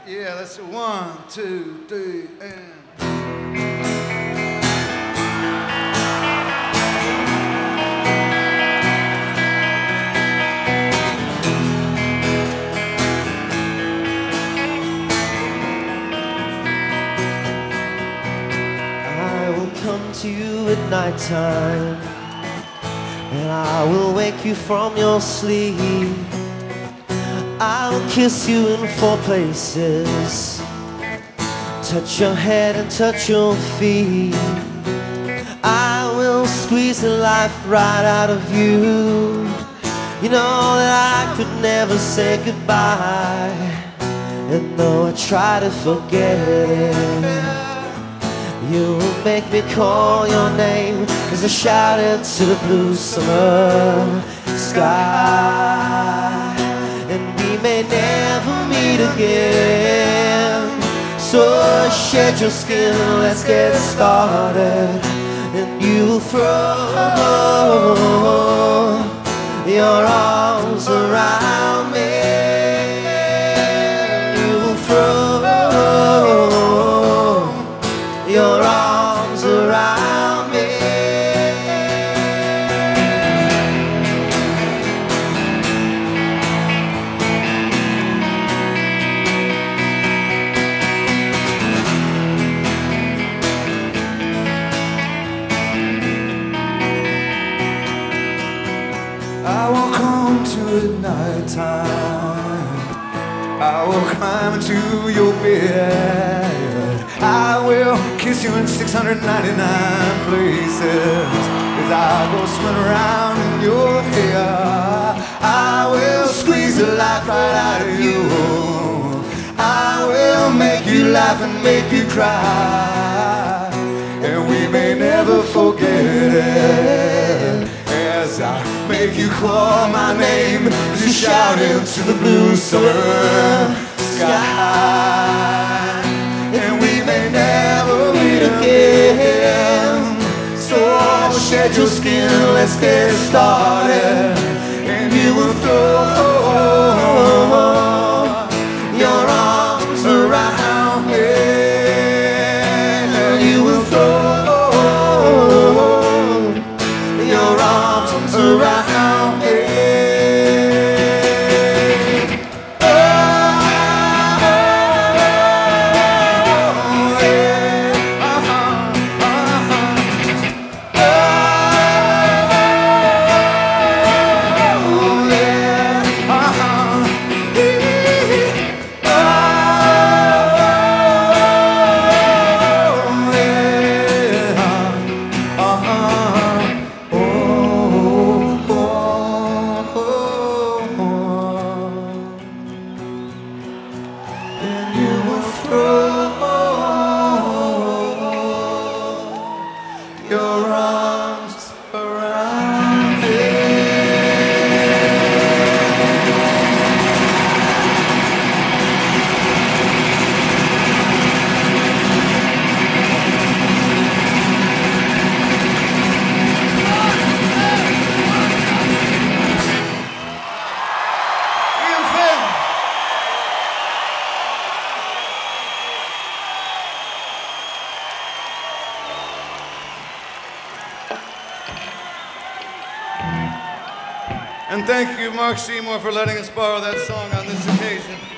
Yeah, that's a 1, 2, 3, and. I will come to you at nighttime, and I will wake you from your sleep. I will kiss you in 4 places, touch your head and touch your feet. I will squeeze the life right out of you. You know that I could never say goodbye, and though I try to forget it, you will make me call your name as I shout into the blue summer sky. And we may never meet again, so shed your skin, let's get started. And you will throw your arms around me. You will throw your arms around me. I will come to at night time. I will climb into your bed. I will kiss you in 699 places as I go spin around in your hair. I will squeeze the life right out of you. I will make you laugh and make you cry, and we may never forget it as I make you call my name as you shout into the blue summer sky. And we may never meet again, so shed your skin, let's get started. And you will throw your arms around me. And you will throw your arms around me. Your arms around me. And thank you, Mark Seymour, for letting us borrow that song on this occasion.